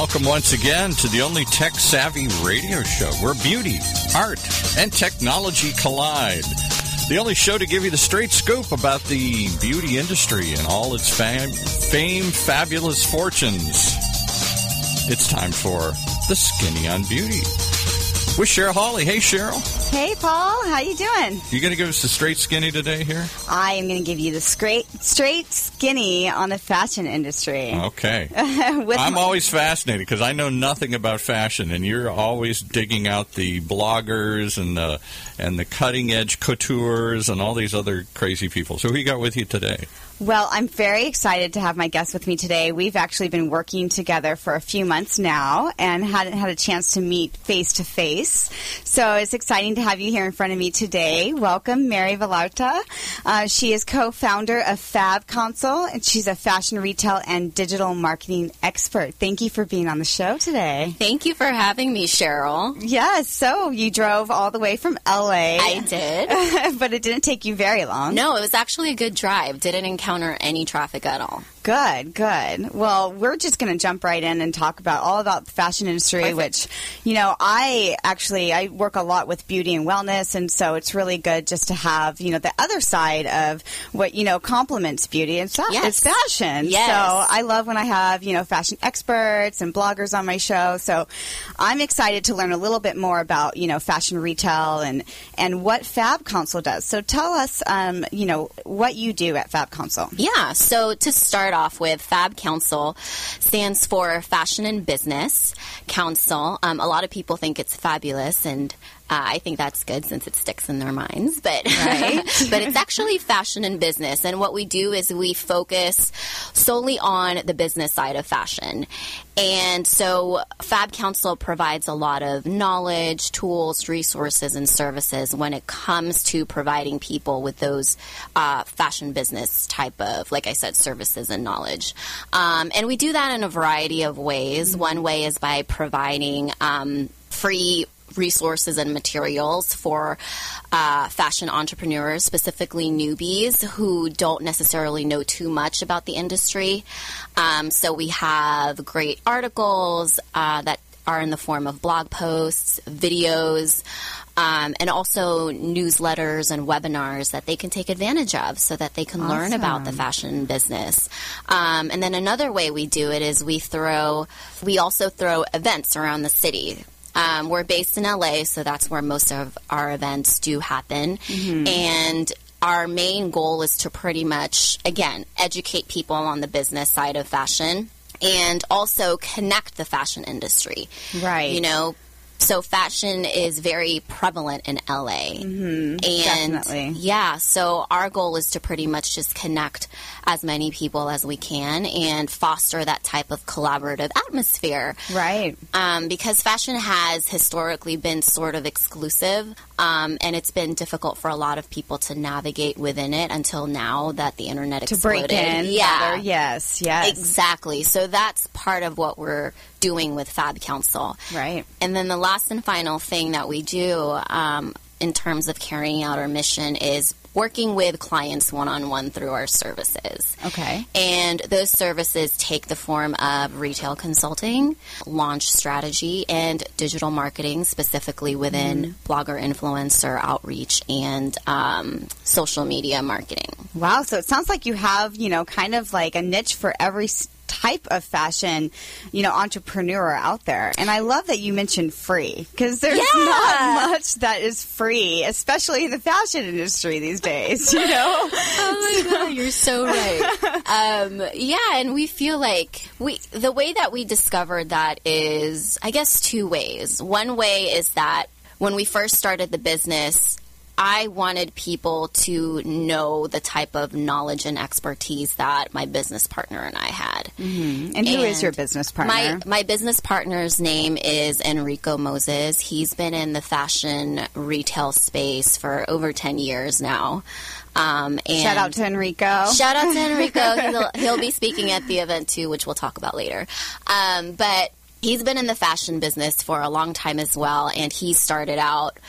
welcome once again to the only tech-savvy radio show where beauty, art, and technology collide. The only show to give you the straight scoop about the beauty industry and all its fame, fabulous fortunes. It's time for The Skinny on Beauty with Cheryl Hawley. Hey, Cheryl. Hey, Paul. How you doing? You going to give us the straight skinny today here? I am going to give you the straight skinny on the fashion industry. Okay. I'm always fascinated because I know nothing about fashion, and you're always digging out the bloggers and the cutting-edge coutures and all these other crazy people. So who you got with you today? Well, I'm very excited to have my guest with me today. We've actually been working together for a few months now and hadn't had a chance to meet face-to-face. So it's exciting to have you here in front of me today. Welcome, Mary Villalta. She is co-founder of Fab Console, and she's a fashion retail and digital marketing expert. Thank you for being on the show today. Thank you for having me, Cheryl. Yes, so you drove all the way from L.A. I did. But it didn't take you very long. No, it was actually a good drive. Didn't encounter any traffic at all. Good, good. Well, we're just going to jump right in and talk all about the fashion industry, Perfect. which, you know, I work a lot with beauty and wellness, and so it's really good just to have, you know, the other side of what, you know, complements beauty and stuff. Yes. It's fashion. Yes. So I love when I have, you know, fashion experts and bloggers on my show. So I'm excited to learn a little bit more about, you know, fashion retail and what Fab Console does. So tell us, you know, what you do at Fab Console. Yeah, so to start off with, Fab Console stands for Fashion and Business Council. A lot of people think it's fabulous, and I think that's good since it sticks in their minds, but right. But it's actually fashion and business, and what we do is we focus solely on the business side of fashion. And so Fab Console provides a lot of knowledge, tools, resources, and services when it comes to providing people with those fashion business type of, like I said, services and knowledge. And we do that in a variety of ways. Mm-hmm. One way is by providing free resources and materials for fashion entrepreneurs, specifically newbies who don't necessarily know too much about the industry. So we have great articles that are in the form of blog posts, videos, and also newsletters and webinars that they can take advantage of so that they can learn about the fashion business. And then another way we do it is we also throw events around the city. We're based in LA, so that's where most of our events do happen. Mm-hmm. And our main goal is to pretty much, again, educate people on the business side of fashion and also connect the fashion industry. Right. You know, so fashion is very prevalent in LA. Mm-hmm. And definitely. Yeah, so our goal is to pretty much just connect as many people as we can and foster that type of collaborative atmosphere. Right. Because fashion has historically been sort of exclusive, and it's been difficult for a lot of people to navigate within it until now that the internet exploded. To break in. Yeah. Better. Yes, yes. Exactly. So that's part of what we're doing with Fab Console. Right. And then the last and final thing that we do in terms of carrying out our mission is working with clients one-on-one through our services. Okay. And those services take the form of retail consulting, launch strategy, and digital marketing, specifically within blogger influencer outreach and social media marketing. Wow. So it sounds like you have, you know, kind of like a niche for every type of fashion, you know, entrepreneur out there. And I love that you mentioned free, because there's not much that is free, especially in the fashion industry these days, you know? Oh my God, you're so right. Yeah, and we feel like the way that we discovered that is, I guess, two ways. One way is that when we first started the business, I wanted people to know the type of knowledge and expertise that my business partner and I had. Mm-hmm. And who is your business partner? My business partner's name is Enrico Moses. He's been in the fashion retail space for over 10 years now. And shout out to Enrico. Shout out to Enrico. He'll be speaking at the event too, which we'll talk about later. But he's been in the fashion business for a long time as well, and he started out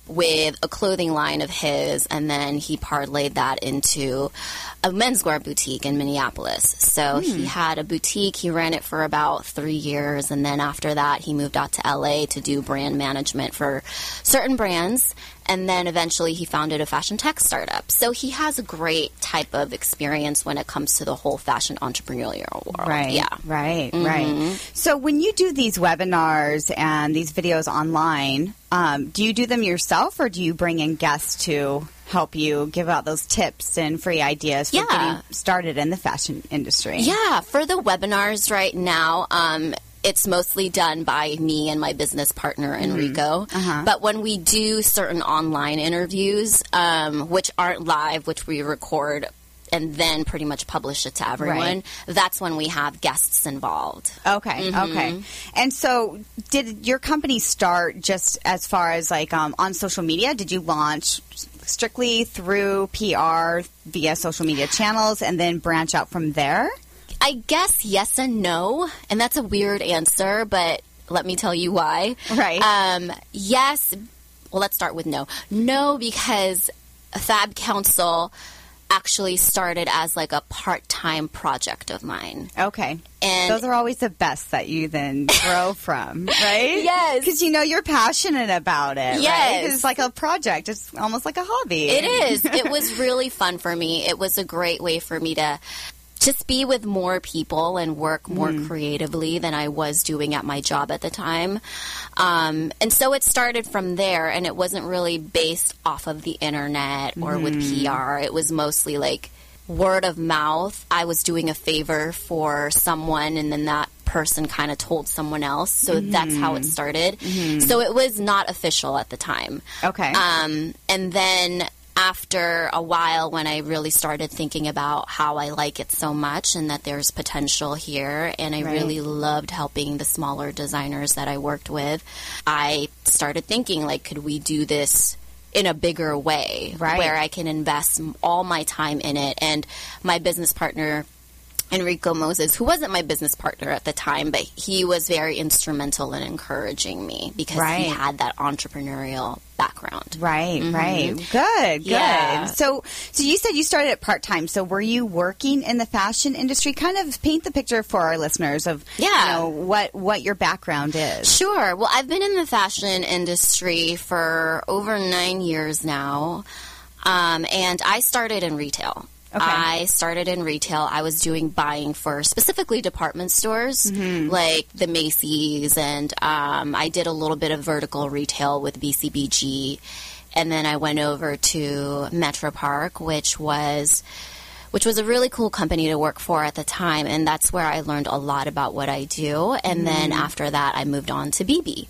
with a clothing line of his, and then he parlayed that into a menswear boutique in Minneapolis. So he had a boutique. He ran it for about 3 years, and then after that, he moved out to LA to do brand management for certain brands. And then eventually he founded a fashion tech startup. So he has a great type of experience when it comes to the whole fashion entrepreneurial world. Right, Yeah. right, right. So when you do these webinars and these videos online, do you do them yourself, or do you bring in guests to help you give out those tips and free ideas for getting started in the fashion industry? Yeah. For the webinars right now, it's mostly done by me and my business partner, Enrico. But when we do certain online interviews, which aren't live, which we record and then pretty much publish it to everyone, that's when we have guests involved. Okay, okay. And so did your company start just as far as like on social media? Did you launch strictly through PR via social media channels and then branch out from there? I guess yes and no, and that's a weird answer, but let me tell you why. Right. Yes. Well, let's start with no. No, because Fab Council actually started as like a part-time project of mine. Okay. And those are always the best that you then grow from, right? Yes. Because you're passionate about it. Yes. Right? 'Cause it's like a project. It's almost like a hobby. It is. It was really fun for me. It was a great way for me to just be with more people and work more creatively than I was doing at my job at the time. And so it started from there, and it wasn't really based off of the internet or with PR. It was mostly like word of mouth. I was doing a favor for someone, and then that person kind of told someone else. So that's how it started. So it was not official at the time. Okay. And then after a while, when I really started thinking about how I like it so much and that there's potential here, and I really loved helping the smaller designers that I worked with, I started thinking, like, could we do this in a bigger way where I can invest all my time in it? And my business partner, Enrico Moses, who wasn't my business partner at the time, but he was very instrumental in encouraging me because he had that entrepreneurial background. Right, right. Good, good. Yeah. So you said you started at part-time. So were you working in the fashion industry? Kind of paint the picture for our listeners of what your background is. Sure. Well, I've been in the fashion industry for over 9 years now, and I started in retail. Okay. I started in retail. I was doing buying for specifically department stores like the Macy's, and I did a little bit of vertical retail with BCBG, and then I went over to Metro Park, which was a really cool company to work for at the time, and that's where I learned a lot about what I do. And then after that, I moved on to BB.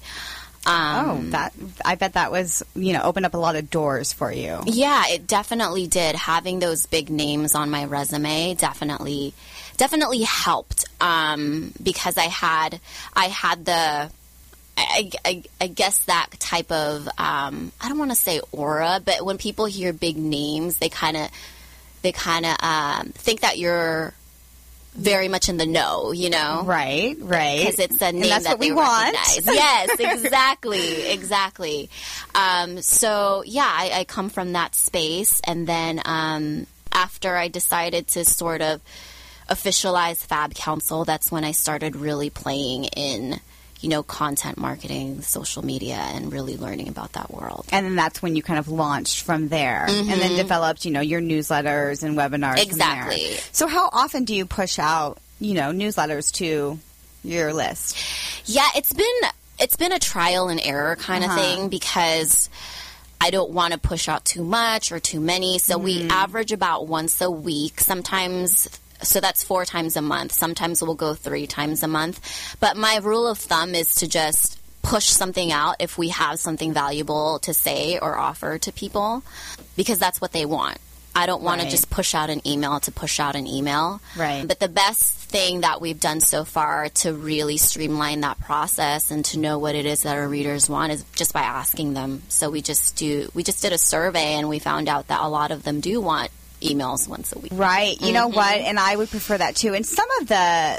I bet that was, opened up a lot of doors for you. Yeah, it definitely did. Having those big names on my resume definitely helped because I had the, I guess that type of, I don't want to say aura, but when people hear big names, they kind of think that you're very much in the know, Right. Because it's a name and that's that what we they want. recognize. Yes, exactly. So, yeah, I come from that space. And then after I decided to sort of officialize Fab Council, that's when I started really playing in, content marketing, social media, and really learning about that world. And then that's when you kind of launched from there and then developed, your newsletters and webinars. Exactly. From there. So how often do you push out, newsletters to your list? Yeah, it's been a trial and error kind of thing because I don't want to push out too much or too many. So we average about once a week, sometimes. So that's 4 times a month. Sometimes we'll go 3 times a month. But my rule of thumb is to just push something out if we have something valuable to say or offer to people, because that's what they want. I don't want to just push out an email to push out an email. Right. But the best thing that we've done so far to really streamline that process and to know what it is that our readers want is just by asking them. So we just did a survey, and we found out that a lot of them do want emails once a week. Right. You know what? And I would prefer that too. And some of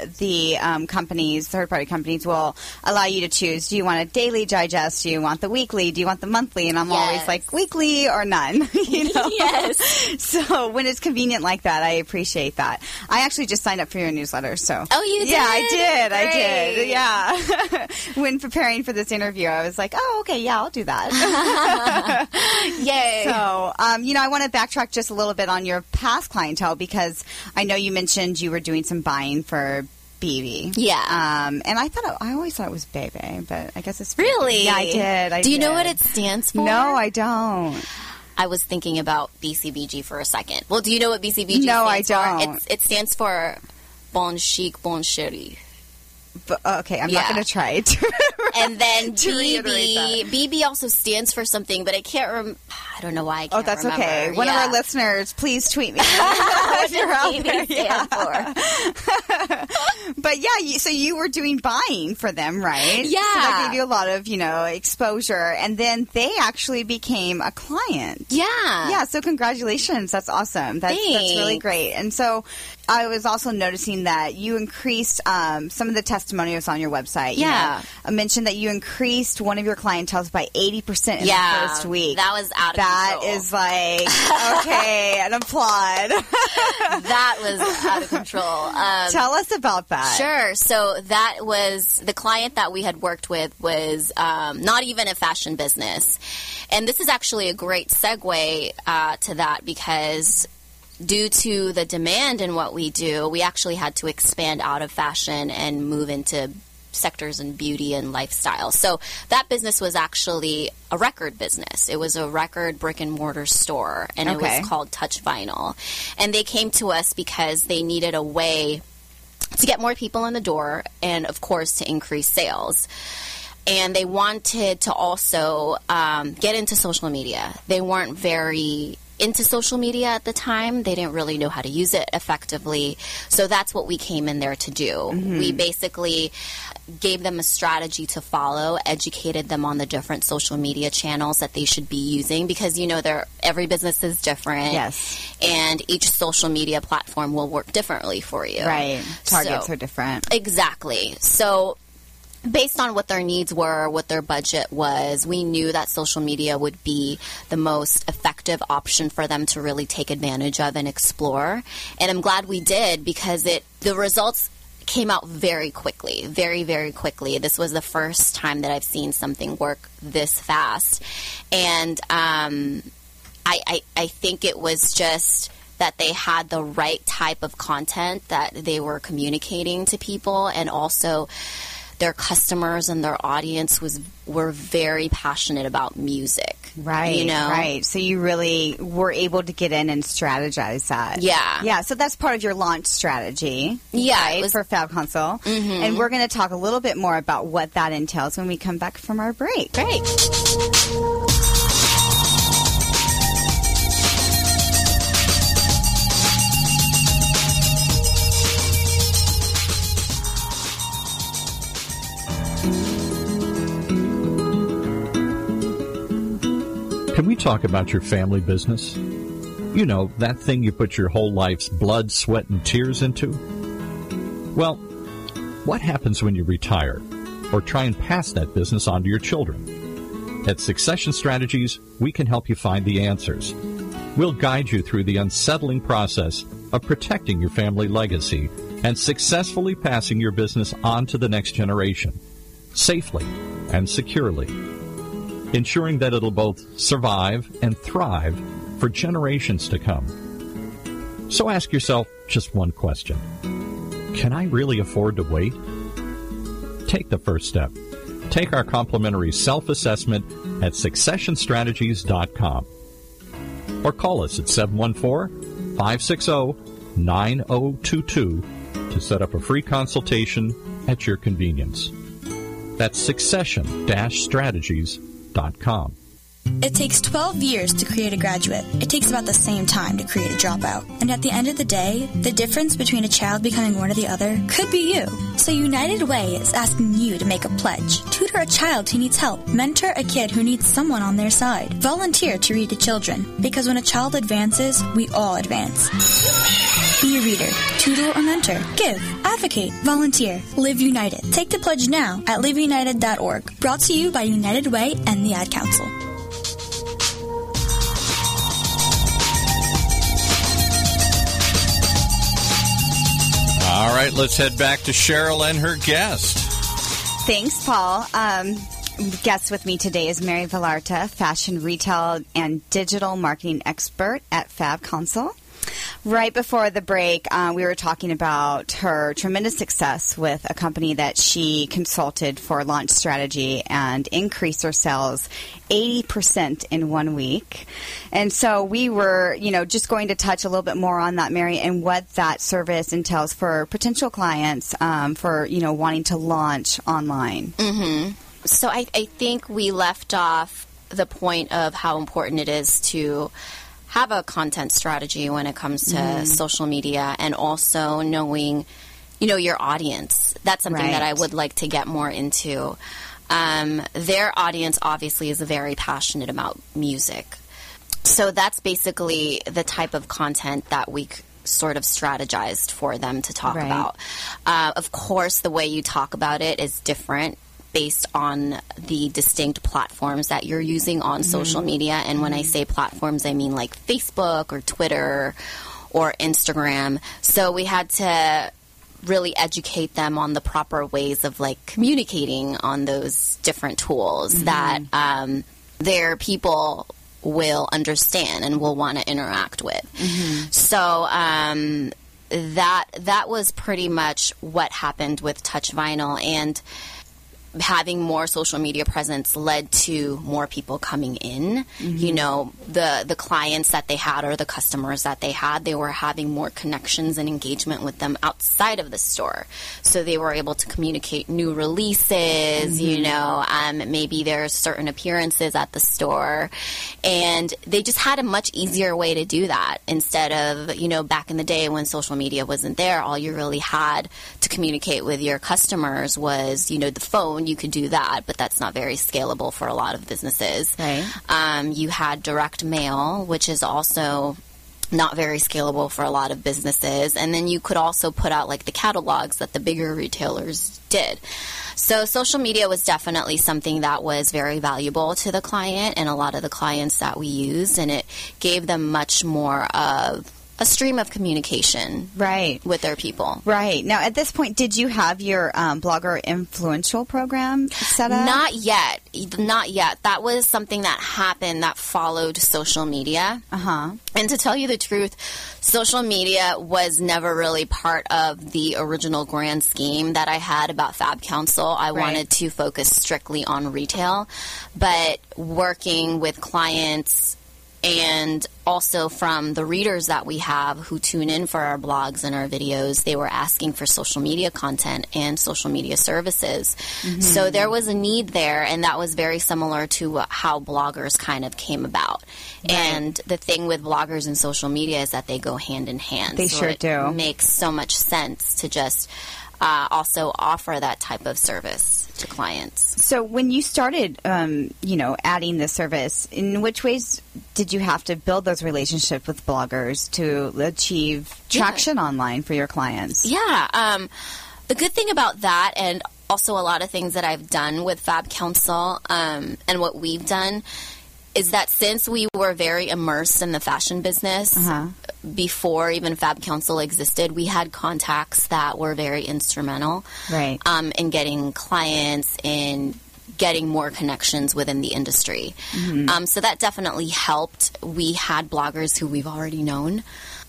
the companies, third-party companies, will allow you to choose. Do you want a daily digest? Do you want the weekly? Do you want the monthly? And I'm always like, weekly or none. Yes. So when it's convenient like that, I appreciate that. I actually just signed up for your newsletter. So Oh, you did? Yeah, I did. Great. I did. Yeah. When preparing for this interview, I was like, oh, okay, yeah, I'll do that. Yay. So, I want to backtrack just a little bit on your past clientele because I know you mentioned you were doing some buying for BB. Yeah. And I always thought it was Bebe, but I guess it's Really? Yeah, I did. Do you know what it stands for? No, I don't. I was thinking about BCBG for a second. Well, do you know what BCBG No, I stands don't. for? It stands for Bon Chic, Bon Chéri. But, okay, I'm not going to try it. And then reiterate BB also stands for something, but I can't remember. I don't know why I can't that's remember. okay. One of our listeners, please tweet me. What You're out does there. BB stand for? But yeah, so you were doing buying for them, right? Yeah. So that gave you a lot of, exposure. And then they actually became a client. Yeah. Yeah, so congratulations. That's awesome. That's really Thanks. great. And so I was also noticing that you increased some of the testimonials on your website. Yeah. I mentioned that you increased one of your clientele by 80% in the first week. That was out of control. That is like, okay, an applaud. That was out of control. Tell us about that. Sure. So that was the client that we had worked with was not even a fashion business. And this is actually a great segue to that because due to the demand in what we do, we actually had to expand out of fashion and move into sectors in beauty and lifestyle. So that business was actually a record business. It was a record brick and mortar store, and it was called Touch Vinyl. And they came to us because they needed a way to get more people in the door and, of course, to increase sales. And they wanted to also get into social media. They weren't very into social media at the time. They didn't really know how to use it effectively. So that's what we came in there to do. Mm-hmm. We basically gave them a strategy to follow, educated them on the different social media channels that they should be using because, every business is different. Yes. And each social media platform will work differently for you. Right. Targets are different. Exactly. So based on what their needs were, what their budget was, we knew that social media would be the most effective option for them to really take advantage of and explore. And I'm glad we did because the results came out very quickly, very, very quickly. This was the first time that I've seen something work this fast. And I think it was just that they had the right type of content that they were communicating to people, and also their customers and their audience were very passionate about music. Right, right. So you really were able to get in and strategize that. Yeah. Yeah, so that's part of your launch strategy. Yeah. Right, for Fab Console. Mm-hmm. And we're going to talk a little bit more about what that entails when we come back from our break. Great. Can we talk about your family business? You know, that thing you put your whole life's blood, sweat, and tears into? Well, what happens when you retire or try and pass that business on to your children? At Succession Strategies, we can help you find the answers. We'll guide you through the unsettling process of protecting your family legacy and successfully passing your business on to the next generation, safely and securely, ensuring that it'll both survive and thrive for generations to come. So ask yourself just one question. Can I really afford to wait? Take the first step. Take our complimentary self-assessment at successionstrategies.com or call us at 714-560-9022 to set up a free consultation at your convenience. That's succession-strategies.com. It takes 12 years to create a graduate. It takes about the same time to create a dropout. And at the end of the day, the difference between a child becoming one or the other could be you. So United Way is asking you to make a pledge. Tutor a child who needs help. Mentor a kid who needs someone on their side. Volunteer to read to children. Because when a child advances, we all advance. Be a reader, tutor or mentor. Give, advocate, volunteer. Live United. Take the pledge now at liveunited.org. Brought to you by United Way and the Ad Council. All right, let's head back to Cheryl and her guest. Thanks, Paul. Guest with me today is Mary Vallarta, fashion retail and digital marketing expert at Fab Council. Right before the break, we were talking about her tremendous success with a company that she consulted for launch strategy and increased her sales 80% in 1 week. And so we were, just going to touch a little bit more on that, Mary, and what that service entails for potential clients for, wanting to launch online. Mm-hmm. So I think we left off the point of how important it is to have a content strategy when it comes to social media, and also knowing, your audience. That's something that I would like to get more into. Their audience obviously is very passionate about music. So that's basically the type of content that we sort of strategized for them to talk about. Of course, the way you talk about it is different based on the distinct platforms that you're using on social media. And when I say platforms, I mean like Facebook or Twitter or Instagram. So we had to really educate them on the proper ways of communicating on those different tools that their people will understand and will want to interact with. So that was pretty much what happened with Touch Vinyl, and having more social media presence led to more people coming in. The clients that they had, or the customers that they had, they were having more connections and engagement with them outside of the store. So they were able to communicate new releases, maybe there's certain appearances at the store. And they just had a much easier way to do that instead of, back in the day when social media wasn't there, all you really had to communicate with your customers was, the phone. You could do that, but that's not very scalable for a lot of businesses. You had direct mail, which is also not very scalable for a lot of businesses. And then you could also put out the catalogs that the bigger retailers did. So social media was definitely something that was very valuable to the client and a lot of the clients that we used, and it gave them much more of a stream of communication with their people. Now, at this point, did you have your blogger influential program set up? Not yet. That was something that happened that followed social media. And to tell you the truth, social media was never really part of the original grand scheme that I had about Fab Council. I wanted to focus strictly on retail, but working with clients and also from the readers that we have who tune in for our blogs and our videos, they were asking for social media content and social media services. So there was a need there, and that was very similar to how bloggers kind of came about. And the thing with bloggers and social media is that they go hand in hand. They sure do. It makes so much sense to just also offer that type of service to clients. So when you started, adding the service, in which ways did you have to build those relationships with bloggers to achieve traction online for your clients? The good thing about that, and also a lot of things that I've done with Fab Council and what we've done, is that since we were very immersed in the fashion business before even Fab Council existed, we had contacts that were very instrumental in getting clients, in getting more connections within the industry. So that definitely helped. We had bloggers who we've already known,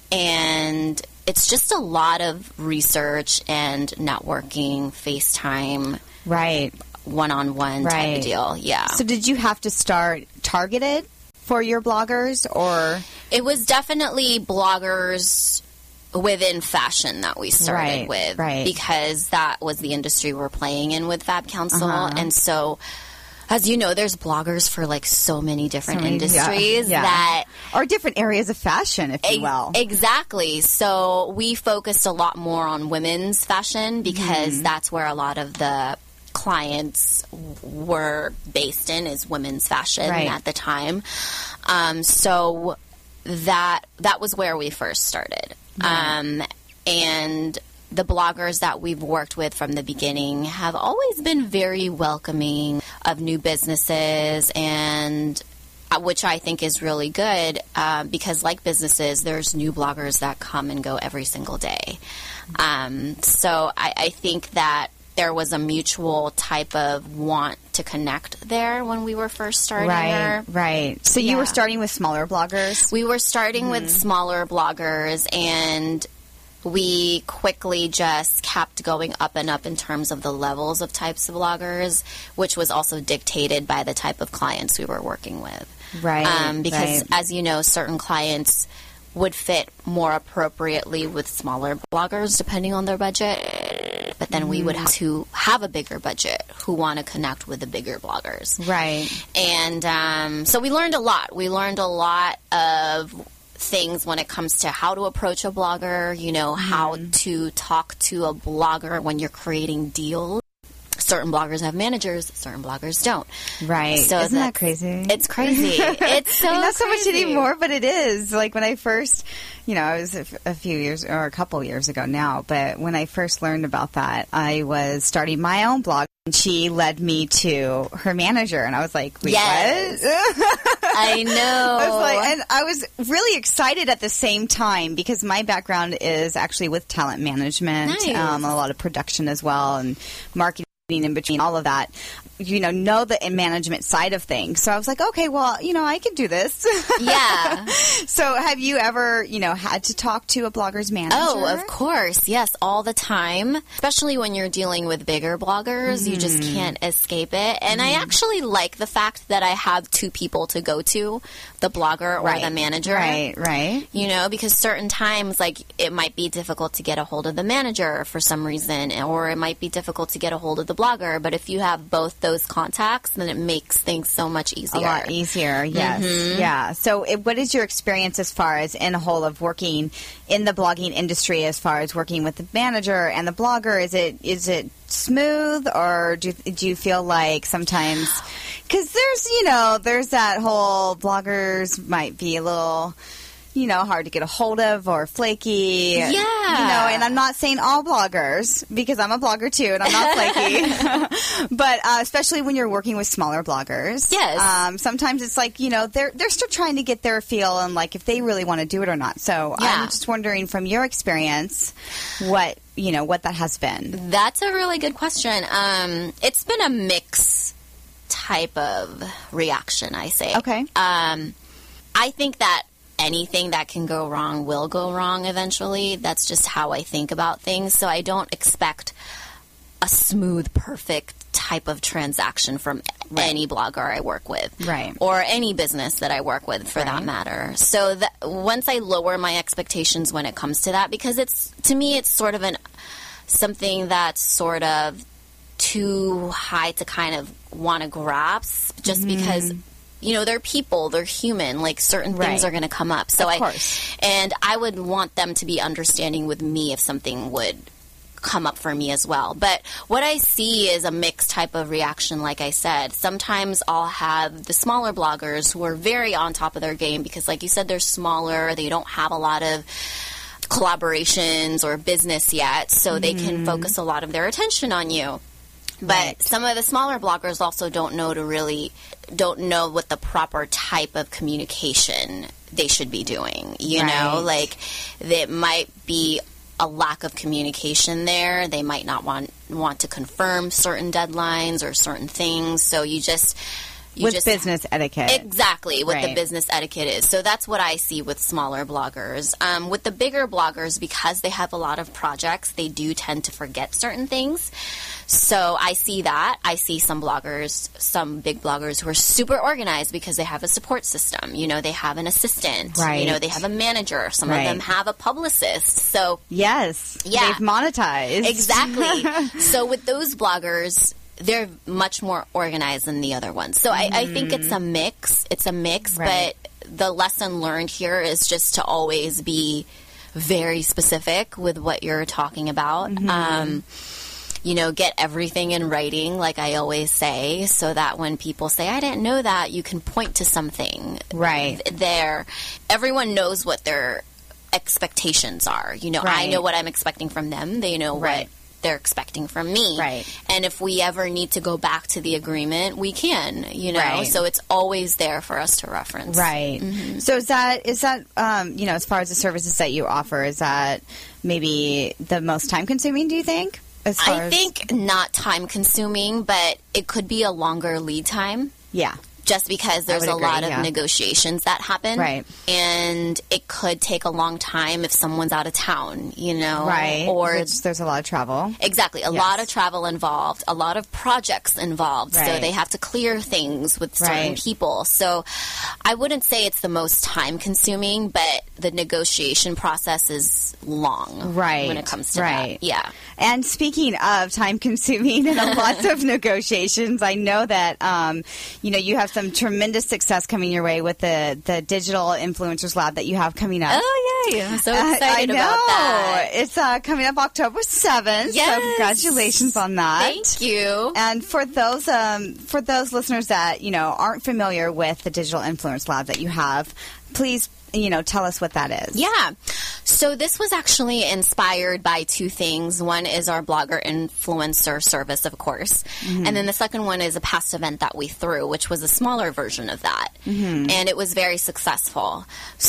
and it's just a lot of research and networking, FaceTime, one-on-one type of deal. So did you have to start targeted for your bloggers, or? It was definitely bloggers within fashion that we started with, because that was the industry we're playing in with Fab Council. And so As you know, there's bloggers for like so many different industries that or different areas of fashion, if you will. Exactly. So we focused a lot more on women's fashion because that's where a lot of the clients were based in, is women's fashion at the time. So that was where we first started. And the bloggers that we've worked with from the beginning have always been very welcoming of new businesses, and which I think is really good because, like businesses, there's new bloggers that come and go every single day. So I think that there was a mutual type of want to connect there when we were first starting. Right. So you were starting with smaller bloggers? We were starting with smaller bloggers, and we quickly just kept going up and up in terms of the levels of types of bloggers, which was also dictated by the type of clients we were working with. Because, as you know, certain clients would fit more appropriately with smaller bloggers depending on their budget. But then we would have to have a bigger budget who want to connect with the bigger bloggers. And so we learned a lot. We learned a lot of things when it comes to how to approach a blogger, you know, how to talk to a blogger when you're creating deals. Certain bloggers have managers, certain bloggers don't. So isn't that crazy? It's crazy. It's so not so much crazy. anymore, but it is. Like when I first, you know, it was a few years or a couple years ago now, but when I first learned about that, I was starting my own blog. And she led me to her manager, and I was like, wait, what? I know. And I was really excited at the same time because my background is actually with talent management, a lot of production as well, and marketing in between, all of that, you know the management side of things. So I was like, okay, well, you know, I can do this. So have you ever, you know, had to talk to a blogger's manager? Oh, of course. Yes, all the time. Especially when you're dealing with bigger bloggers, you just can't escape it. And I actually like the fact that I have two people to go to, the blogger or the manager. You know, because certain times, like, it might be difficult to get a hold of the manager for some reason, or it might be difficult to get a hold of the blogger. But if you have both those contacts, then it makes things so much easier. A lot easier, yes. Yeah. So what is your experience as far as in a whole of working in the blogging industry, as far as working with the manager and the blogger? Is it smooth, or do you feel like sometimes, because there's that whole bloggers might be a little, you know, hard to get a hold of or flaky. You know, and I'm not saying all bloggers, because I'm a blogger too and I'm not flaky. But especially when you're working with smaller bloggers. Sometimes it's like, you know, they're still trying to get their feel and like if they really want to do it or not. So I'm just wondering from your experience what that has been. That's a really good question. It's been a mix type of reaction, I say. Okay. I think that anything that can go wrong will go wrong eventually. That's just how I think about things. So I don't expect a smooth, perfect type of transaction from any blogger I work with. Or any business that I work with, for that matter. So once I lower my expectations when it comes to that, because to me it's sort of something that's sort of too high to kind of want to grasp, just because, you know, they're people, they're human, like certain things are going to come up. So and I would want them to be understanding with me if something would come up for me as well. But what I see is a mixed type of reaction, like I said. Sometimes I'll have the smaller bloggers who are very on top of their game because, like you said, they're smaller, they don't have a lot of collaborations or business yet, so they can focus a lot of their attention on you. But some of the smaller bloggers also don't know what the proper type of communication they should be doing. You know, like there might be a lack of communication there. They might not want to confirm certain deadlines or certain things. So you just business etiquette. Exactly, what the business etiquette is. So that's what I see with smaller bloggers. With the bigger bloggers, because they have a lot of projects, they do tend to forget certain things. So I see that. I see some big bloggers who are super organized because they have a support system. You know, they have an assistant. You know, they have a manager. Some of them have a publicist. So they've monetized. Exactly. So with those bloggers, they're much more organized than the other ones. So I think it's a mix. Right. But the lesson learned here is just to always be very specific with what you're talking about. Get everything in writing, like I always say, so that when people say, I didn't know that, you can point to something right there. Everyone knows what their expectations are. I know what I'm expecting from them. They know what they're expecting from me. Right. And if we ever need to go back to the agreement, we can, Right. So it's always there for us to reference. Right. So is that as far as the services that you offer, is that maybe the most time consuming, do you think? I think not time consuming, but it could be a longer lead time. Yeah. Just because there's a lot of negotiations that happen. Right. And it could take a long time if someone's out of town, Right. Or there's a lot of travel. Exactly. A lot of travel involved, a lot of projects involved. Right. So they have to clear things with certain people. So I wouldn't say it's the most time consuming, but the negotiation process is long. Right. When it comes to that. Yeah. And speaking of time consuming and lots of negotiations, I know that, you have some tremendous success coming your way with the Digital Influencers Lab that you have coming up. Oh, yay. I'm so excited about that. It's coming up October 7th. Yes. So congratulations on that. Thank you. And for those listeners that, aren't familiar with the Digital Influence Lab that you have, please tell us what that is. Yeah. So this was actually inspired by two things. One is our blogger influencer service, of course. Mm-hmm. And then the second one is a past event that we threw, which was a smaller version of that. Mm-hmm. And it was very successful.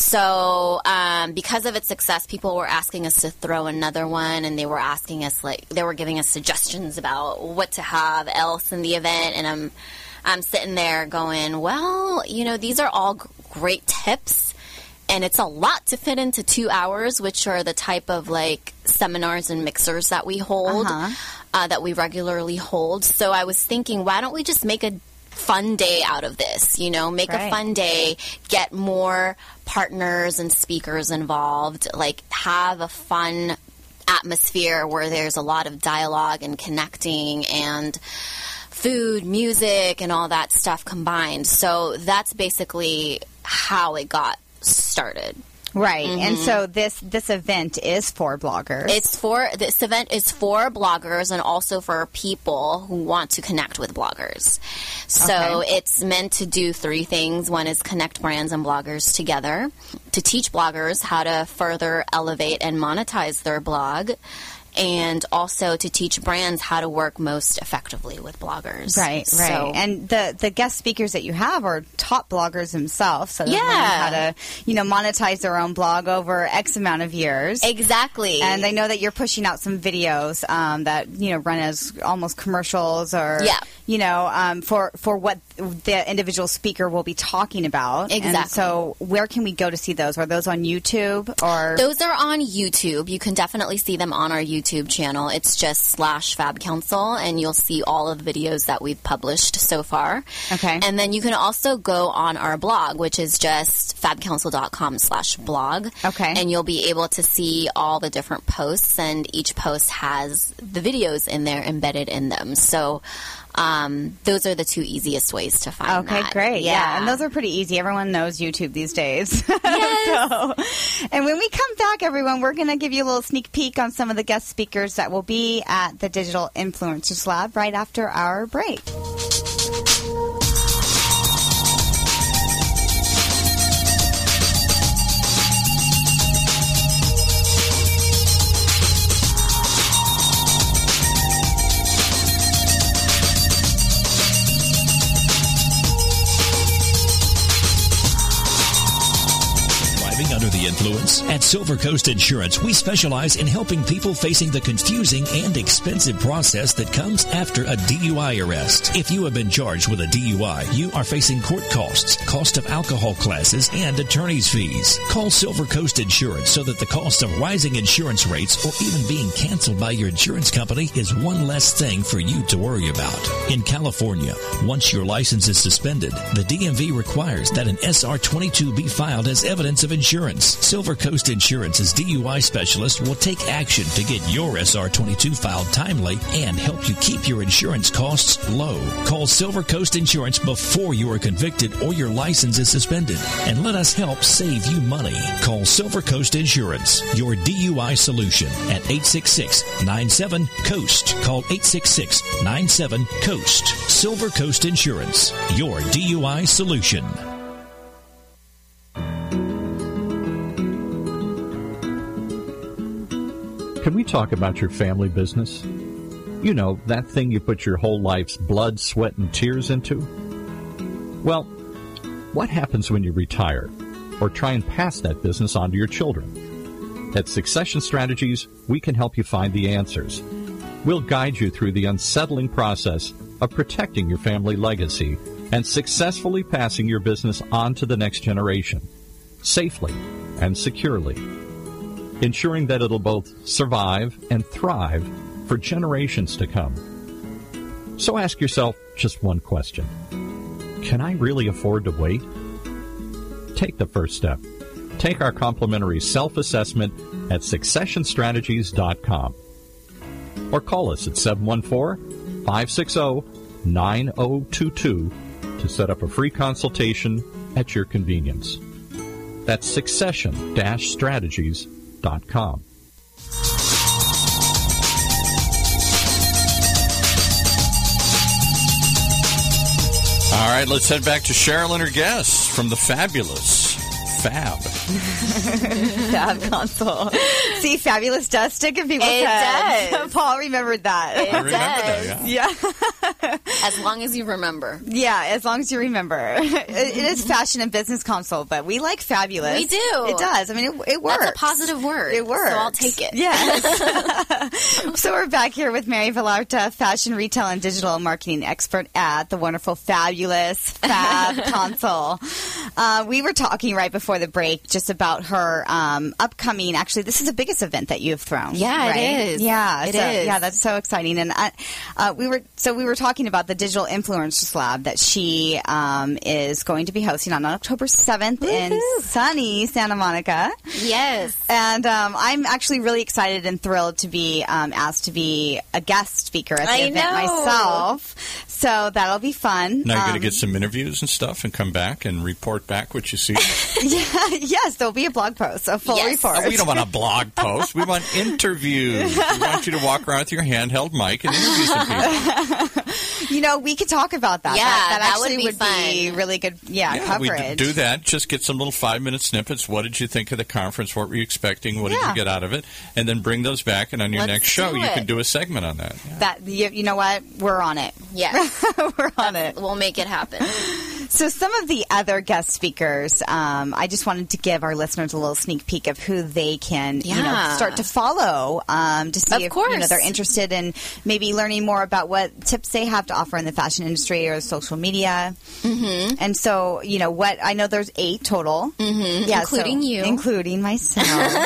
So because of its success, people were asking us to throw another one, and they were asking us, they were giving us suggestions about what to have else in the event. And I'm sitting there going, well, these are all great tips. And it's a lot to fit into 2 hours, which are the type of seminars and mixers that we hold, that we regularly hold. So I was thinking, why don't we just make a fun day out of this? Make a fun day, get more partners and speakers involved, have a fun atmosphere where there's a lot of dialogue and connecting and food, music, and all that stuff combined. So that's basically how it got started. Right. Mm-hmm. And so this event is for bloggers. This event is for bloggers and also for people who want to connect with bloggers. So it's meant to do three things. One is connect brands and bloggers together, to teach bloggers how to further elevate and monetize their blog, and also to teach brands how to work most effectively with bloggers. Right. So, and the guest speakers that you have are top bloggers themselves, so they learn how to, monetize their own blog over X amount of years. Exactly. And I know that you're pushing out some videos that, run as almost commercials or, for what the individual speaker will be talking about. Exactly. And so where can we go to see those? Are those on YouTube? Or those are on YouTube. You can definitely see them on our YouTube channel. It's just /Fab Council, and you'll see all of the videos that we've published so far. Okay. And then you can also go on our blog, which is just fabcouncil.com/blog. Okay. And you'll be able to see all the different posts, and each post has the videos in there embedded in them. So those are the two easiest ways to find that. Okay, great. Yeah. And those are pretty easy. Everyone knows YouTube these days. Yes. And when we come back, everyone, we're going to give you a little sneak peek on some of the guest speakers that will be at the Digital Influencers Lab right after our break. Under the influence? At Silver Coast Insurance, we specialize in helping people facing the confusing and expensive process that comes after a DUI arrest. If you have been charged with a DUI, you are facing court costs, cost of alcohol classes, and attorney's fees. Call Silver Coast Insurance so that the cost of rising insurance rates or even being canceled by your insurance company is one less thing for you to worry about. In California, once your license is suspended, the DMV requires that an SR-22 be filed as evidence of insurance. insurance. Silver Coast Insurance's DUI specialist will take action to get your SR22 filed timely and help you keep your insurance costs low. Call Silver Coast Insurance before you are convicted or your license is suspended, and let us help save you money. Call Silver Coast Insurance, your DUI solution, at 866-97-COAST. Call 866-97-COAST. Silver Coast Insurance, your DUI solution. Can we talk about your family business? You know, that thing you put your whole life's blood, sweat, and tears into? Well, what happens when you retire or try and pass that business on to your children? At Succession Strategies, we can help you find the answers. We'll guide you through the unsettling process of protecting your family legacy and successfully passing your business on to the next generation, safely and securely, ensuring that it'll both survive and thrive for generations to come. So ask yourself just one question. Can I really afford to wait? Take the first step. Take our complimentary self-assessment at successionstrategies.com or call us at 714-560-9022 to set up a free consultation at your convenience. That's succession-strategies.com. All right, let's head back to Cheryl and her guests from the fabulous Fab. Fab console. See, fabulous does stick in people's heads. Does. Paul remembered that. It I remember does. that, yeah. Yeah. As long as you remember. Yeah, as long as you remember. It is fashion and business console, but we like fabulous. We do. It does. I mean, it works. That's a positive word. It works. So I'll take it. Yes. So we're back here with Mary Villarta, fashion, retail, and digital marketing expert at the wonderful, fabulous Fab console. We were talking right before the break just about her upcoming, actually, this is the biggest event that you've thrown. Yeah, right? it is. Yeah, it is. Yeah, that's so exciting. And we were talking about the Digital Influencers Lab that she is going to be hosting on October 7th in sunny Santa Monica. Yes. And I'm actually really excited and thrilled to be asked to be a guest speaker at the event myself. So that'll be fun. Now you're going to get some interviews and stuff and come back and report back what you see? Yes, there'll be a blog post, a full report. Oh, we don't want a blog post. We want interviews. We want you to walk around with your handheld mic and interview some people. You know, we could talk about that. Yeah, that would actually be really good coverage. We do that. Just get some little 5-minute snippets. What did you think of the conference? What were you expecting? What did you get out of it? And then bring those back, and on your next show, you can do a segment on that. Yeah. That you know what? We're on it. Yes. We're on it. We'll make it happen. So some of the other guest speakers, I just wanted to give our listeners a little sneak peek of who they can start to follow to see if they're interested in maybe learning more about what tips they have to offer in the fashion industry or social media. Mm-hmm. And so, I know there's 8 total. Mm-hmm. Yeah, including you. Including myself.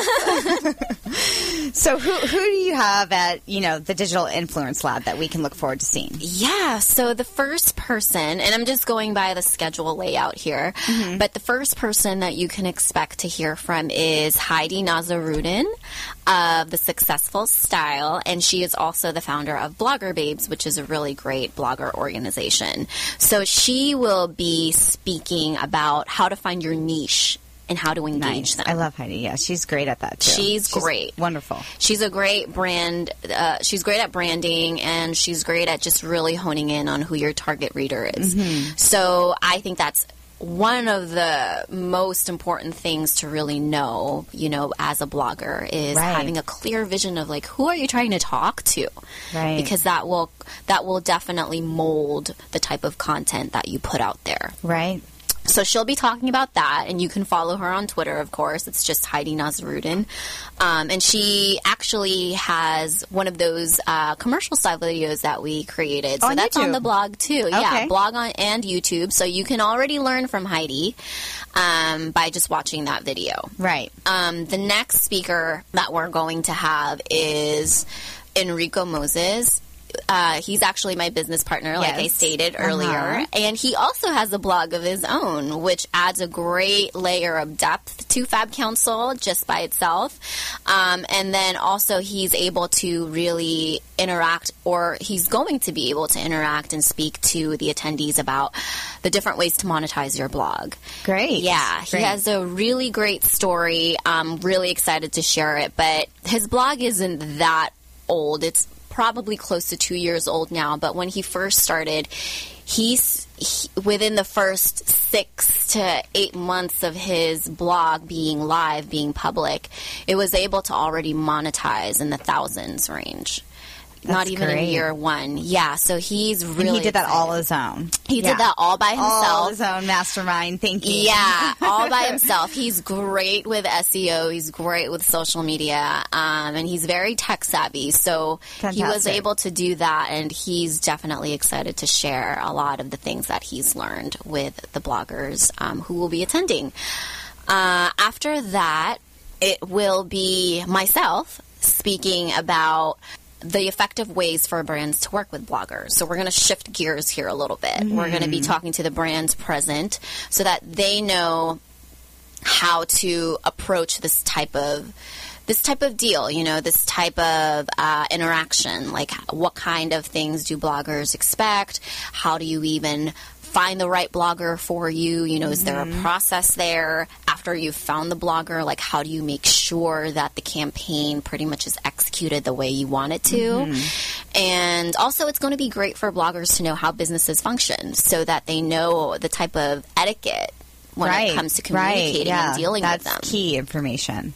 So who do you have at, the Digital Influence Lab that we can look forward to seeing? Yeah, so the first person, and I'm just going by the schedule layout here, but the first person that you can expect to hear from is Heidi Nazarudin of The Successful Style, and she is also the founder of Blogger Babes, which is a really great blogger organization. So she will be speaking about how to find your niche and how to engage them. I love Heidi. Yeah, she's great at that, too. She's great. Wonderful. She's a great brand. She's great at branding, and she's great at just really honing in on who your target reader is. Mm-hmm. So I think that's one of the most important things to really know, as a blogger is having a clear vision of who are you trying to talk to? Right. Because that will definitely mold the type of content that you put out there. Right. So she'll be talking about that, and you can follow her on Twitter, of course. It's just Heidi Nazarudin. And she actually has one of those commercial-style videos that we created. So that's YouTube. On the blog, too. Okay. Yeah, blog and YouTube. So you can already learn from Heidi by just watching that video. Right. The next speaker that we're going to have is Enrico Moses, he's actually my business partner, like I stated earlier. And he also has a blog of his own, which adds a great layer of depth to Fab Council just by itself. And then also he's able to really interact, or he's going to be able to interact and speak to the attendees about the different ways to monetize your blog. Great. Yeah, he has a really great story. I'm really excited to share it, but his blog isn't that old. It's probably close to 2 years old now, but when he first started, within the first 6 to 8 months of his blog being live, being public, it was able to already monetize in the thousands range. Not even in year one. Yeah, so he's really And he did that all his own. He did that all by himself. All his own mastermind thinking. Yeah, all by himself. He's great with SEO. He's great with social media. And he's very tech savvy. So he was able to do that, and he's definitely excited to share a lot of the things that he's learned with the bloggers who will be attending. After that, it will be myself speaking about the effective ways for brands to work with bloggers. So we're going to shift gears here a little bit. We're going to be talking to the brands present so that they know how to approach this type of deal, this type of interaction. Like, what kind of things do bloggers expect? How do you even find the right blogger for you? Is there a process there after you've found the blogger? Like, how do you make sure that the campaign pretty much is executed the way you want it to? And also, it's going to be great for bloggers to know how businesses function so that they know the type of etiquette when it comes to communicating and dealing with them. That's key information.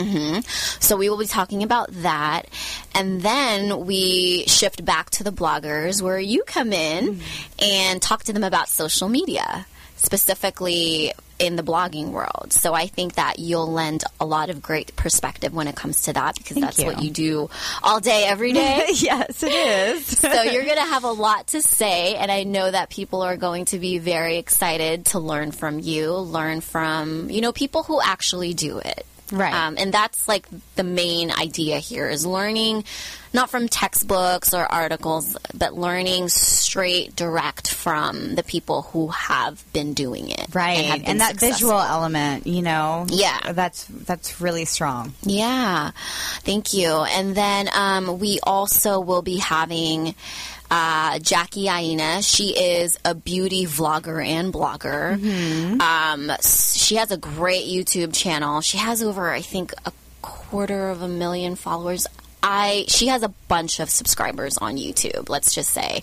So we will be talking about that. And then we shift back to the bloggers where you come in and talk to them about social media, specifically in the blogging world. So I think that you'll lend a lot of great perspective when it comes to that, because that's what you do all day, every day. Yes, it is. So you're going to have a lot to say, and I know that people are going to be very excited to learn from you, learn from, people who actually do it. Right. And that's like the main idea here, is learning not from textbooks or articles, but learning straight, direct from the people who have been doing it. Right. And that visual element, Yeah. That's really strong. Yeah. Thank you. And then we also will be having Jackie Aina. She is a beauty vlogger and blogger. She has a great YouTube channel. She has over, I think, 250,000 followers. She has a bunch of subscribers on YouTube, let's just say.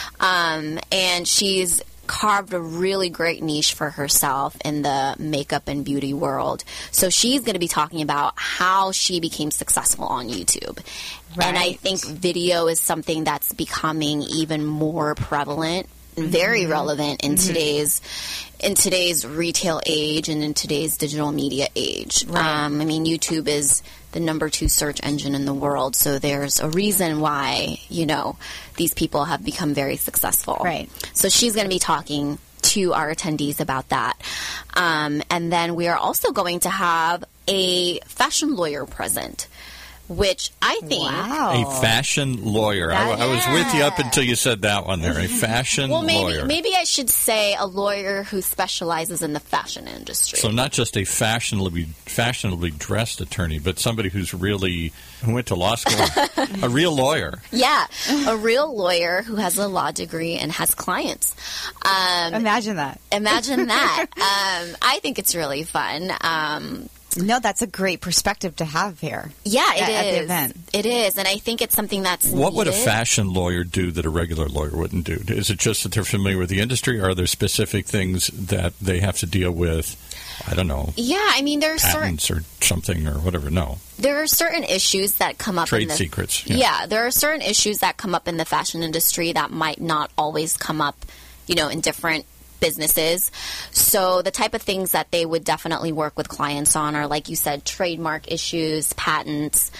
And she's carved a really great niche for herself in the makeup and beauty world. So she's going to be talking about how she became successful on YouTube. Right. And I think video is something that's becoming even more prevalent, very relevant in today's retail age and in today's digital media age. Right. YouTube is the number 2 search engine in the world, so there's a reason why, these people have become very successful. Right. So she's going to be talking to our attendees about that. And then we are also going to have a fashion lawyer present, which I think... Wow. A fashion lawyer. I was with you up until you said that one there. A fashion lawyer. Maybe I should say a lawyer who specializes in the fashion industry. So not just a fashionably dressed attorney, but somebody who went to law school. A real lawyer. Yeah, a real lawyer who has a law degree and has clients. Imagine that. Imagine that. I think it's really fun. No, that's a great perspective to have here. Yeah, it is. At the event. It is, and I think it's something that's What would a needed. fashion lawyer do that a regular lawyer wouldn't do? Is it just that they're familiar with the industry, or are there specific things that they have to deal with? I don't know. Yeah, there's patents or something or whatever. No. There are certain issues that come up. Trade secrets. Yeah, there are certain issues that come up in the fashion industry that might not always come up, in different businesses. So the type of things that they would definitely work with clients on are, like you said, trademark issues, patents,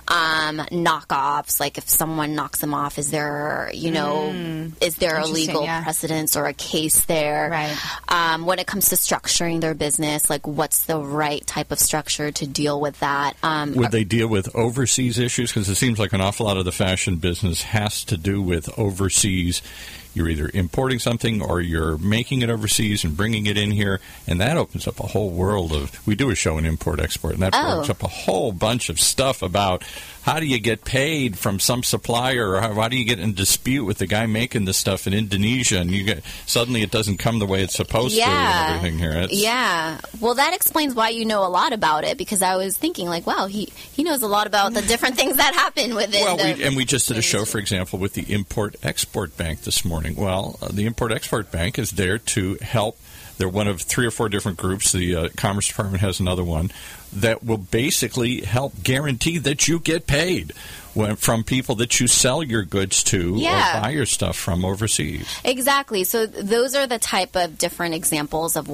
knockoffs, like if someone knocks them off, is there, is there a legal precedence or a case there? Right. When it comes to structuring their business, like what's the right type of structure to deal with that? Would they deal with overseas issues? Because it seems like an awful lot of the fashion business has to do with overseas. You're either importing something or you're making it overseas and bringing it in here, and that opens up a whole world of... We do a show in import-export, and that opens up a whole bunch of stuff about how do you get paid from some supplier, or how do you get in dispute with the guy making this stuff in Indonesia, and suddenly it doesn't come the way it's supposed to and everything here. Yeah. Well, that explains why you know a lot about it, because I was thinking, like, wow, he knows a lot about the different things that happen within we just did a show, for example, with the Import-Export Bank this morning. Well, the Import-Export Bank is there to help. They're one of 3 or 4 different groups. The Commerce Department has another one that will basically help guarantee that you get paid from people that you sell your goods to or buy your stuff from overseas. Exactly. So those are the type of different examples of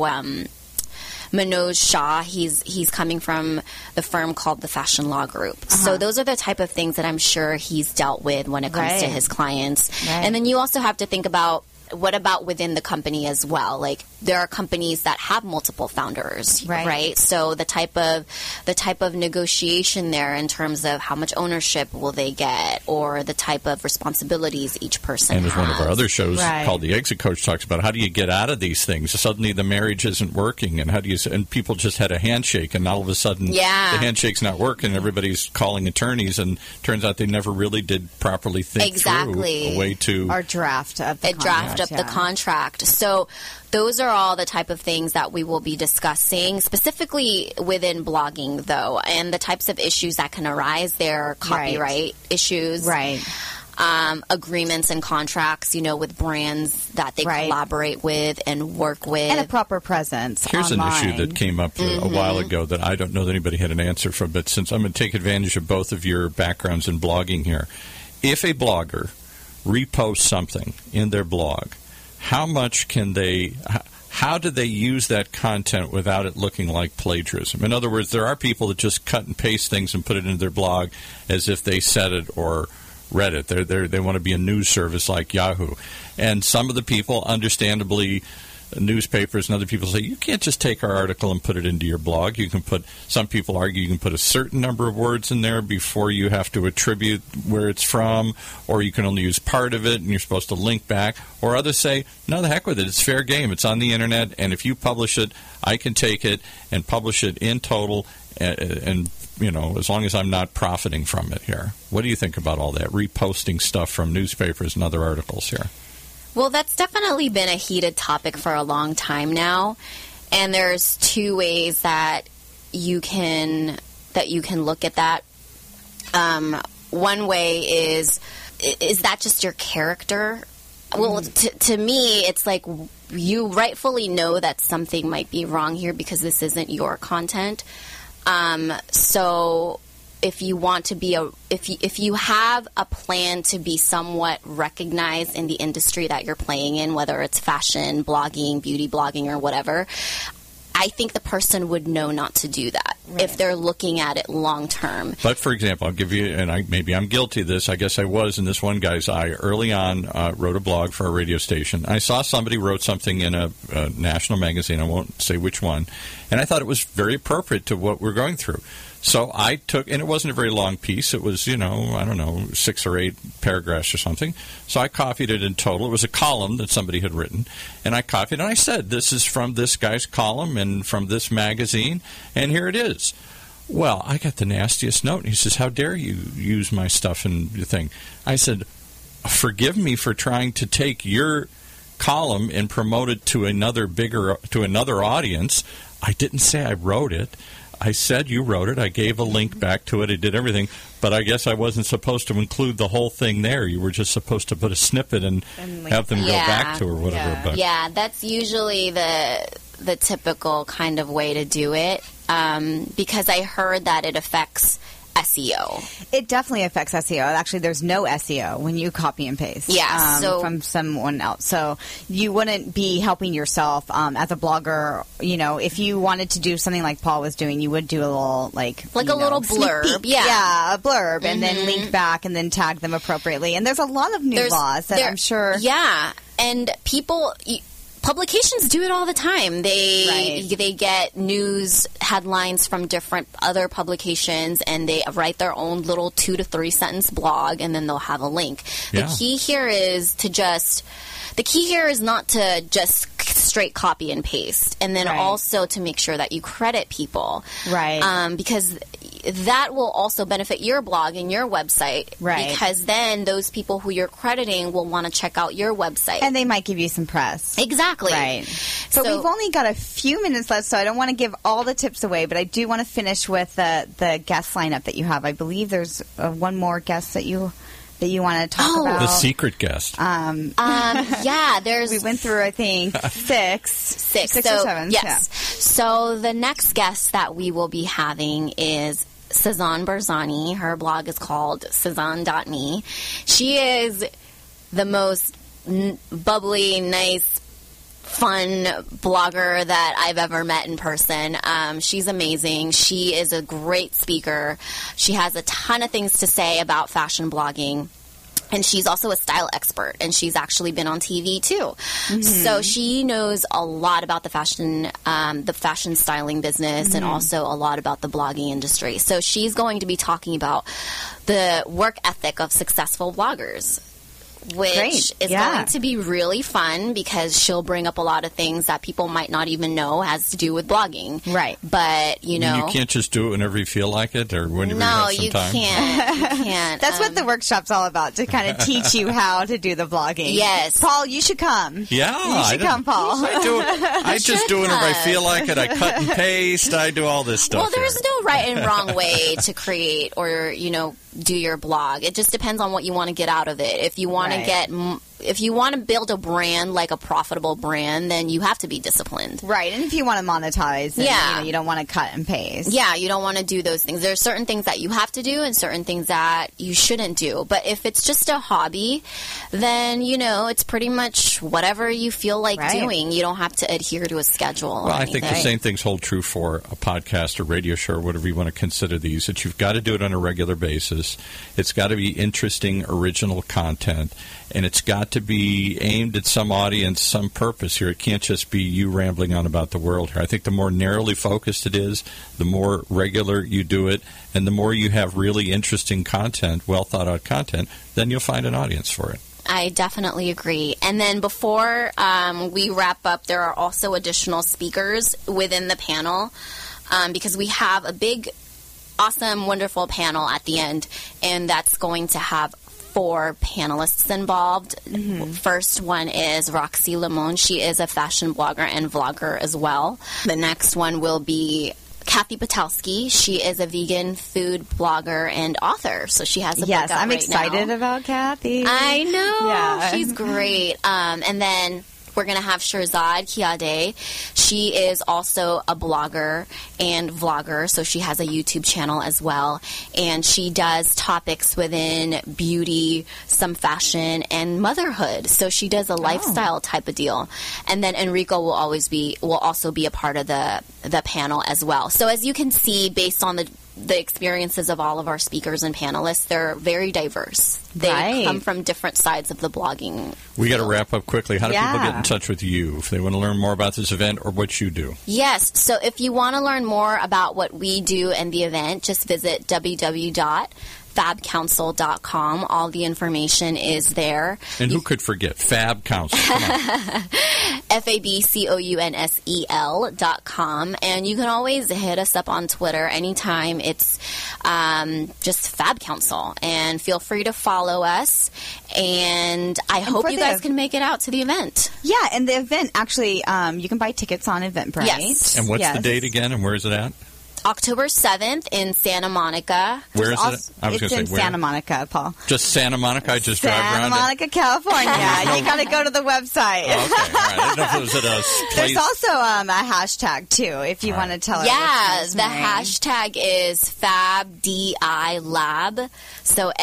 Manoj Shah, he's coming from the firm called the Fashion Law Group. So those are the type of things that I'm sure he's dealt with when it comes to his clients. Right. And then you also have to think about, what about within the company as well? Like, there are companies that have multiple founders, right? So the type of negotiation there in terms of how much ownership will they get, or the type of responsibilities each person has. And as one of our other shows called The Exit Coach talks about, how do you get out of these things? Suddenly the marriage isn't working, and and people just had a handshake, and all of a sudden the handshake's not working, and everybody's calling attorneys, and turns out they never really did properly think through a way to... Or draft up the contract. So those are all the type of things that we will be discussing, specifically within blogging, though, and the types of issues that can arise there, copyright issues, agreements and contracts, with brands that they collaborate with and work with. And a proper presence Here's online. An issue that came up a while ago that I don't know that anybody had an answer for, but since I'm going to take advantage of both of your backgrounds in blogging here, if a blogger reposts something in their blog, how do they use that content without it looking like plagiarism? In other words, there are people that just cut and paste things and put it into their blog as if they said it or read it. They want to be a news service like Yahoo. And some of the people, understandably, newspapers and other people say, you can't just take our article and put it into your blog. Some people argue you can put a certain number of words in there before you have to attribute where it's from, or you can only use part of it and you're supposed to link back. Or others say, no, the heck with it. It's fair game. It's on the internet, and if you publish it, I can take it and publish it in total, and as long as I'm not profiting from it here. What do you think about all that, reposting stuff from newspapers and other articles here? Well, that's definitely been a heated topic for a long time now, and there's 2 ways that you can look at that. One way is that just your character? Well, to me, it's like you rightfully know that something might be wrong here because this isn't your content. So if you want to be if you have a plan to be somewhat recognized in the industry that you're playing in, whether it's fashion, blogging, beauty blogging, or whatever, I think the person would know not to do that if they're looking at it long term. But for example, I'll give you, and maybe I'm guilty of this. I guess I was in this one guy's eye early on. Wrote a blog for a radio station. I saw somebody wrote something in a national magazine. I won't say which one, and I thought it was very appropriate to what we're going through. So I took, and it wasn't a very long piece. It was, I don't know, 6 or 8 paragraphs or something. So I copied it in total. It was a column that somebody had written, and I copied it, and I said, this is from this guy's column and from this magazine, and here it is. Well, I got the nastiest note, and he says, how dare you use my stuff in your thing? I said, forgive me for trying to take your column and promote it to another audience. I didn't say I wrote it. I said you wrote it. I gave a link back to it. I did everything. But I guess I wasn't supposed to include the whole thing there. You were just supposed to put a snippet and have them go back to or whatever. But that's usually the typical kind of way to do it, because I heard that it affects SEO. It definitely affects SEO. Actually, there's no SEO when you copy and paste from someone else. So you wouldn't be helping yourself as a blogger. You know, if you wanted to do something like Paul was doing, you would do a little little blurb. Yeah, a blurb, and then link back and then tag them appropriately. And there's a lot of new laws that I'm sure. Yeah, and publications do it all the time. They get news headlines from different other publications, and they write their own little 2 to 3 sentence blog, and then they'll have a link. Yeah. The key here is not to just straight copy and paste, and then also to make sure that you credit people, right? Because that will also benefit your blog and your website, right? Because then those people who you're crediting will want to check out your website, and they might give you some press. Exactly, right. But we've only got a few minutes left, so I don't want to give all the tips away, but I do want to finish with the guest lineup that you have. I believe there's one more guest that you want to talk about. The secret guest. Yeah, we went through, I think, six or seven. Yes. Yeah. So the next guest that we will be having is Cezanne Barzani. Her blog is called Cezanne.me. She is the most bubbly, nice, fun blogger that I've ever met in person. She's amazing. She is a great speaker. She has a ton of things to say about fashion blogging. And she's also a style expert, and she's actually been on TV too. Mm-hmm. So she knows a lot about the fashion styling business, and also a lot about the blogging industry. So she's going to be talking about the work ethic of successful bloggers, which is going to be really fun because she'll bring up a lot of things that people might not even know has to do with blogging. Right. But, you can't just do it whenever you feel like it or whenever you have some time. No, you can't. That's what the workshop's all about, to kind of teach you how to do the blogging. Yes. Paul, you should come. Yeah. You should come, Paul. I just do it whenever I feel like it. I cut and paste. I do all this stuff. Well, there's no right and wrong way to create or, do your blog. It just depends on what you want to get out of it. If you want to if you want to build a brand, like a profitable brand, then you have to be disciplined. Right. And if you want to monetize, then, you don't want to cut and paste. Yeah, you don't want to do those things. There are certain things that you have to do and certain things that you shouldn't do. But if it's just a hobby, then, it's pretty much whatever you feel like doing. You don't have to adhere to a schedule. Well, I think the same things hold true for a podcast or radio show or whatever you want to consider these, that you've got to do it on a regular basis. It's got to be interesting, original content. And it's got to be aimed at some audience, some purpose here. It can't just be you rambling on about the world here. I think the more narrowly focused it is, the more regular you do it, and the more you have really interesting content, well thought out content, then you'll find an audience for it. I definitely agree. And then before we wrap up, there are also additional speakers within the panel because we have a big, awesome, wonderful panel at the end, and that's going to have 4 panelists involved. Mm-hmm. First one is Roxy Limon. She is a fashion blogger and vlogger as well. The next one will be Kathy Patalski. She is a vegan food blogger and author. So she has a book out I'm right excited now. About Kathy. I know. Yeah. She's great. And then we're going to have Shirzad Kiadeh. She is also a blogger and vlogger, so she has a YouTube channel as well. And she does topics within beauty, some fashion, and motherhood. So she does a lifestyle type of deal. And then Enrico will also be a part of the panel as well. So as you can see, based on the experiences of all of our speakers and panelists, they're very diverse. They come from different sides of the blogging. We got to wrap up quickly. How do people get in touch with you if they want to learn more about this event or what you do? Yes. So if you want to learn more about what we do and the event, just visit www.fabcouncil.com. All the information is there. And who could forget? Fab Council. Come on. FABCOUNSEL.com. And you can always hit us up on Twitter anytime. It's just Fab Council. And feel free to follow us. And I hope you guys can make it out to the event. Yeah, and the event, actually, you can buy tickets on Eventbrite. Yes. And what's the date again, and where is it at? October 7th in Santa Monica. Where is it? I was It's gonna in say, where? Santa Monica, Paul. Just Santa Monica? I just drive Santa around Monica, California. You got to go to the website. Oh, okay, all right. I didn't know if it was at a place. There's also a hashtag, too, if you want to tell us. Yeah, the hashtag is FabDILab. So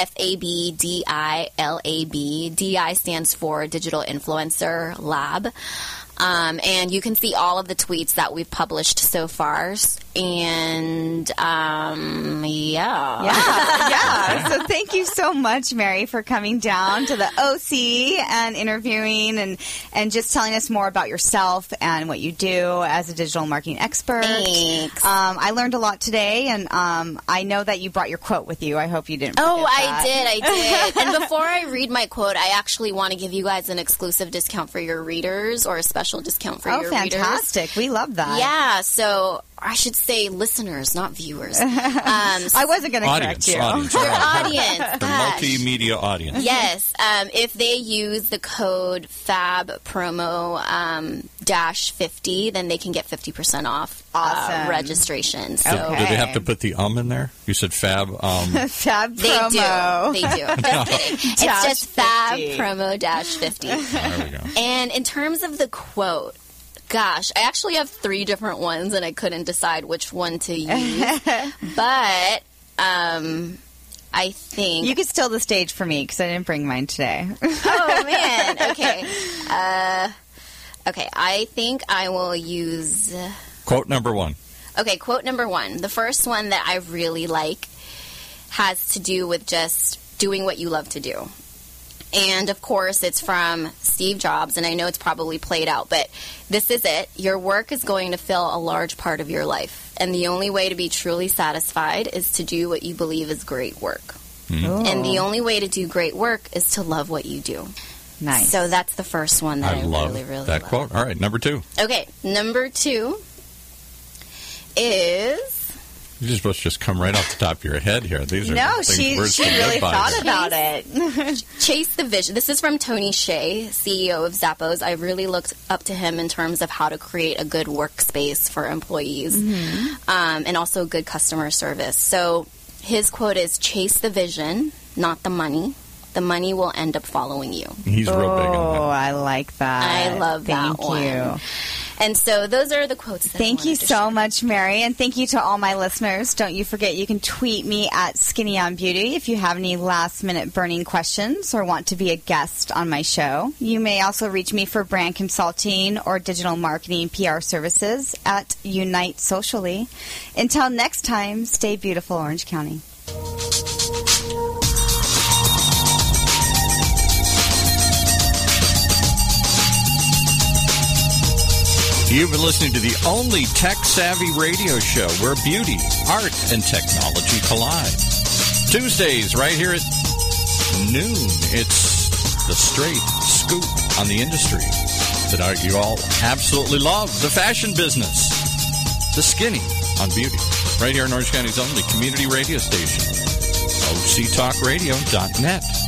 FabDILAB. DI stands for Digital Influencer Lab. And you can see all of the tweets that we've published so far. And, Yeah. So thank you so much, Mary, for coming down to the OC and interviewing and just telling us more about yourself and what you do as a digital marketing expert. Thanks. I learned a lot today, and I know that you brought your quote with you. I hope you didn't forget I did. And before I read my quote, I actually want to give you guys an exclusive discount for your readers, or a special discount for your readers. Oh, fantastic. We love that. Yeah, so I should say listeners, not viewers. I wasn't going to correct you. Audience. Your audience. The Gosh. multimedia audience. Yes, if they use the code FabPromo -50, then they can get 50% off Awesome. registration. So Okay. Do they have to put the in there? You said Fab. Fab they promo. do. Just kidding. It's Dash just 50. FabPromo -50. There we go. And in terms of the quote, gosh, I actually have 3 different ones, and I couldn't decide which one to use. But I think... You could steal the stage for me because I didn't bring mine today. Oh, man. Okay. Okay, I think I will use... Quote number 1. Okay, quote number 1. The first one that I really like has to do with just doing what you love to do. And, of course, it's from Steve Jobs, and I know it's probably played out, but this is it. Your work is going to fill a large part of your life, and the only way to be truly satisfied is to do what you believe is great work. And the only way to do great work is to love what you do. Nice. So that's the first one that I love really, really that love. quote. All right, number 2. Okay, number 2 is... You're supposed to just come right off the top of your head here. These are No, things, words she to live really by. thought about it. Chase the vision. This is from Tony Hsieh, CEO of Zappos. I really looked up to him in terms of how to create a good workspace for employees and also good customer service. So his quote is, chase the vision, not the money. The money will end up following you. He's real big on Oh, that. I like that. I love that Thank one. you. And so those are the quotes that Thank I you wanted to so share. much, Mary, and thank you to all my listeners. Don't you forget, you can tweet me at Skinny on Beauty if you have any last-minute burning questions or want to be a guest on my show. You may also reach me for brand consulting or digital marketing PR services at Unite Socially. Until next time, stay beautiful, Orange County. You've been listening to the only tech-savvy radio show where beauty, art, and technology collide. Tuesdays, right here at noon, it's the straight scoop on the industry that you all absolutely love, the fashion business, the skinny on beauty, right here in Orange County's only community radio station, OCTalkRadio.net.